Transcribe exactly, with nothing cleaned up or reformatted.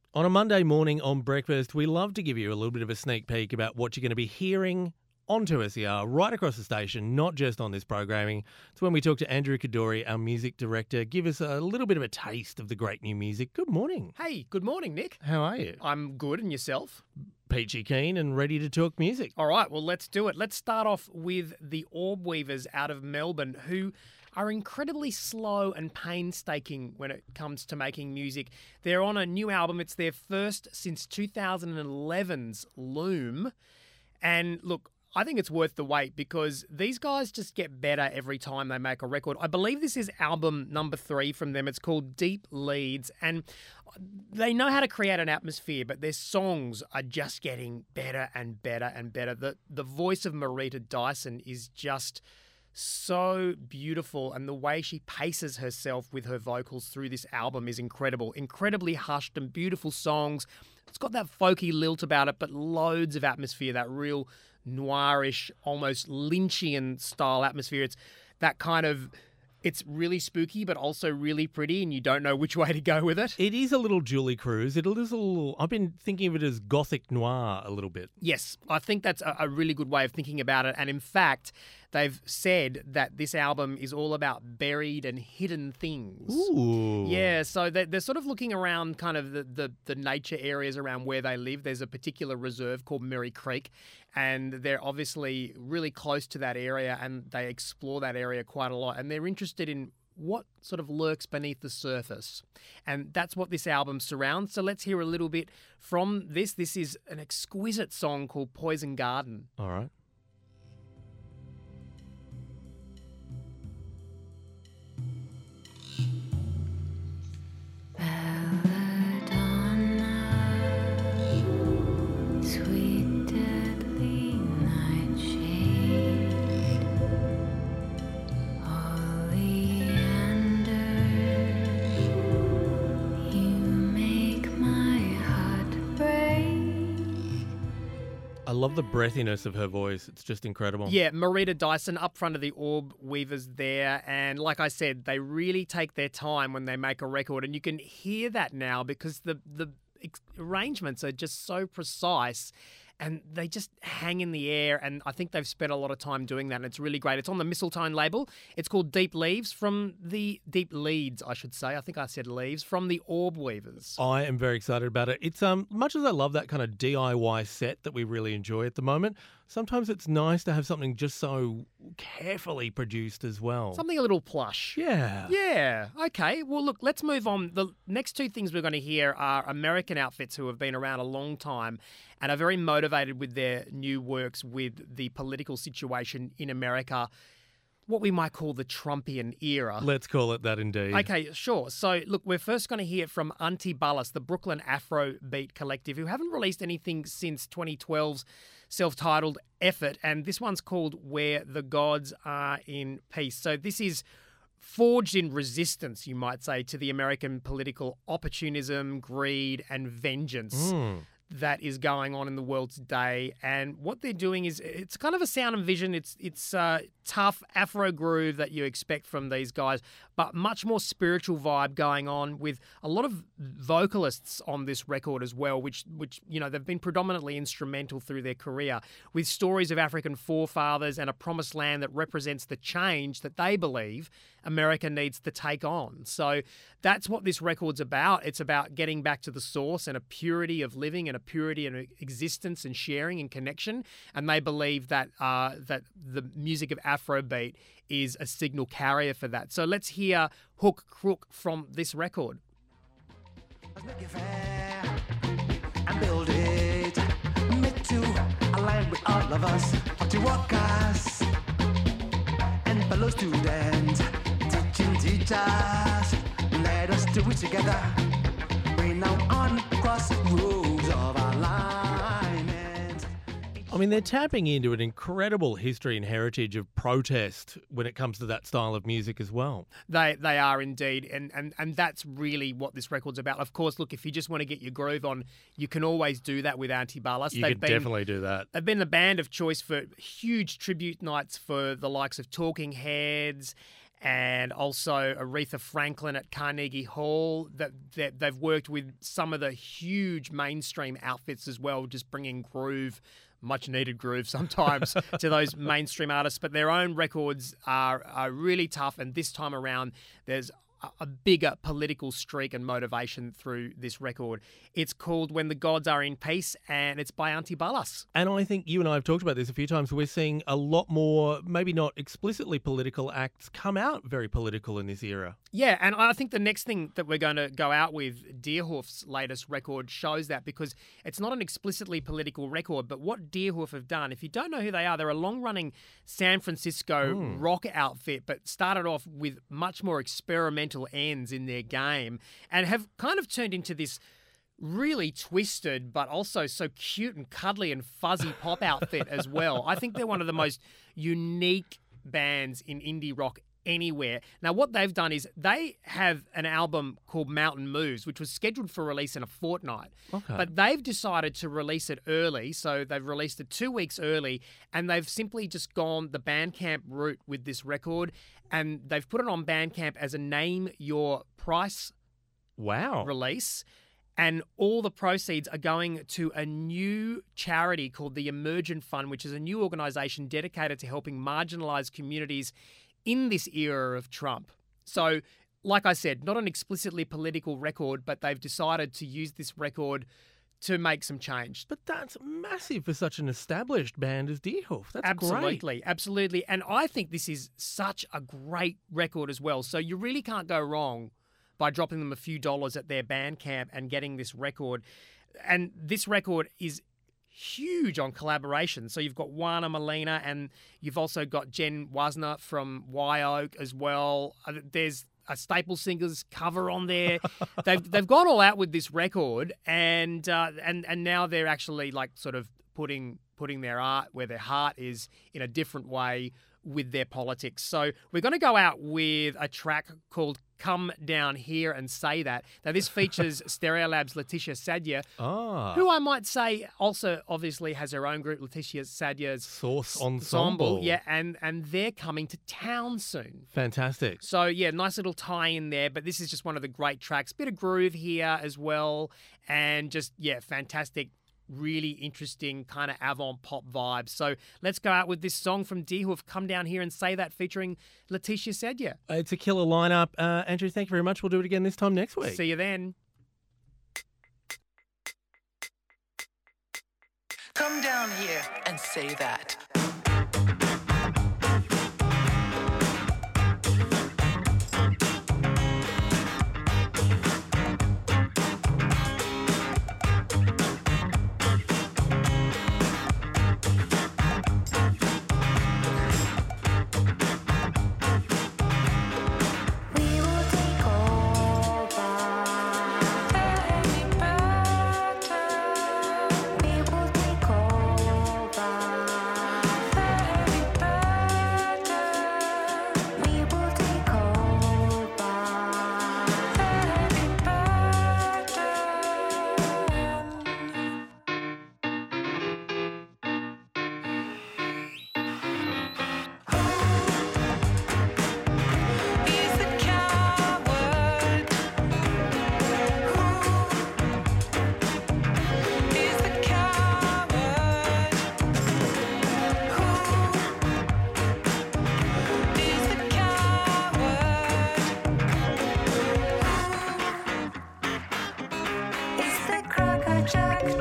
On a Monday morning on Breakfast, we love to give you a little bit of a sneak peek about what you're going to be hearing on two S E R right across the station, not just on this programming. It's when we talk to Andrew Kadori, our music director, give us a little bit of a taste of the great new music. Good morning. Hey, good morning, Nick. How are you? I'm good, and yourself? Peachy keen and ready to talk music. All right, well, let's do it. Let's start off with the Orb Weavers out of Melbourne, who are incredibly slow and painstaking when it comes to making music. They're on a new album. It's their first since two thousand eleven's Loom. And look, I think it's worth the wait because these guys just get better every time they make a record. I believe this is album number three from them. It's called Deep Leads, and they know how to create an atmosphere, but their songs are just getting better and better and better. The the voice of Marita Dyson is just so beautiful, and the way she paces herself with her vocals through this album is incredible. Incredibly hushed and beautiful songs. It's got that folky lilt about it, but loads of atmosphere, that real noirish, almost Lynchian style atmosphere. It's that kind of, it's really spooky, but also really pretty, and you don't know which way to go with it. It is a little Julie Cruz. It is a little, I've been thinking of it as gothic noir a little bit. Yes, I think that's a, a really good way of thinking about it. And in fact, they've said that this album is all about buried and hidden things. Ooh. Yeah, so they're, they're sort of looking around kind of the, the, the nature areas around where they live. There's a particular reserve called Merry Creek, and they're obviously really close to that area, and they explore that area quite a lot. And they're interested in what sort of lurks beneath the surface. And that's what this album surrounds. So let's hear a little bit from this. This is an exquisite song called Poison Garden. All right. I love the breathiness of her voice. It's just incredible. Yeah, Marita Dyson up front of the Orb Weavers there. And like I said, they really take their time when they make a record. And you can hear that now because the, the arrangements are just so precise. And they just hang in the air, and I think they've spent a lot of time doing that, and it's really great. It's on the Mistletoe label. It's called Deep Leaves from the Deep Leads, I should say. I think I said leaves from the Orb Weavers. I am very excited about it. It's um much as I love that kind of D I Y set that we really enjoy at the moment. Sometimes it's nice to have something just so carefully produced as well. Something a little plush. Yeah. Yeah. Okay. Well, look, let's move on. The next two things we're going to hear are American outfits who have been around a long time and are very motivated with their new works with the political situation in America, what we might call the Trumpian era. Let's call it that indeed. Okay, sure. So, look, we're first going to hear from Antibalas, the Brooklyn Afrobeat collective, who haven't released anything since twenty twelve's self-titled Effort, and this one's called Where the Gods Are in Peace. So this is forged in resistance, you might say, to the American political opportunism, greed, and vengeance. Mm. That is going on in the world today. And what they're doing is, it's kind of a sound and vision. It's it's uh, tough Afro groove that you expect from these guys, but much more spiritual vibe going on with a lot of vocalists on this record as well, which, which you know, they've been predominantly instrumental through their career, with stories of African forefathers and a promised land that represents the change that they believe America needs to take on. So that's what this record's about. It's about getting back to the source and a purity of living and a purity of existence and sharing and connection. And they believe that uh, that the music of Afrobeat is a signal carrier for that. So let's hear Hook Crook from this record. Let's make it fair and build it. Made to align with all of us, party workers and fellow students, teaching teachers. Let us do it together. We're now on crossroads of alignment. I mean, they're tapping into an incredible history and heritage of protest when it comes to that style of music as well. They they are indeed, and, and, and that's really what this record's about. Of course, look, if you just want to get your groove on, you can always do that with Antibalas. You They've could been, definitely do that. They've been the band of choice for huge tribute nights for the likes of Talking Heads and also Aretha Franklin at Carnegie Hall. That, that they've worked with some of the huge mainstream outfits as well, just bringing groove, much needed groove sometimes, to those mainstream artists. But their own records are, are really tough, and this time around there's a bigger political streak and motivation through this record. It's called When the Gods Are in Peace, and it's by Antibalas. And I think you and I have talked about this a few times. We're seeing a lot more, maybe not explicitly political acts, come out very political in this era. Yeah, and I think the next thing that we're going to go out with, Deerhoof's latest record, shows that, because it's not an explicitly political record, but what Deerhoof have done, if you don't know who they are, they're a long-running San Francisco mm. rock outfit, but started off with much more experimental ends in their game and have kind of turned into this really twisted but also so cute and cuddly and fuzzy pop outfit as well. I think they're one of the most unique bands in indie rock anywhere. Now, what they've done is they have an album called Mountain Moves, which was scheduled for release in a fortnight. Okay. But they've decided to release it early, so they've released it two weeks early, and they've simply just gone the Bandcamp route with this record, and they've put it on Bandcamp as a Name Your Price wow. release. And all the proceeds are going to a new charity called the Emergent Fund, which is a new organisation dedicated to helping marginalised communities in this era of Trump. So, like I said, not an explicitly political record, but they've decided to use this record to make some change. But that's massive for such an established band as Deerhoof. That's absolutely, great. Absolutely. And I think this is such a great record as well. So you really can't go wrong by dropping them a few dollars at their Bandcamp and getting this record. And this record is huge on collaboration. So you've got Juana Molina, and you've also got Jen Wasner from Wye Oak as well. There's a Staple Singers cover on there. they've they've gone all out with this record, and uh, and and now they're actually like sort of putting putting their art where their heart is in a different way with their politics. So we're going to go out with a track called Come Down Here and Say That. Now, this features Stereolab's Letitia Sadya, ah. who I might say also obviously has her own group, Letitia Sadya's Source Ensemble. Ensemble. Yeah, and, and they're coming to town soon. Fantastic. So, yeah, nice little tie in there, but this is just one of the great tracks. Bit of groove here as well, and just, yeah, fantastic, really interesting kind of avant pop vibes. So let's go out with this song from Deerhoof, Come Down Here and Say That, featuring Letitia Sadya. It's a killer lineup. Uh, Andrew, thank you very much. We'll do it again this time next week. See you then. Come down here and say that. Jack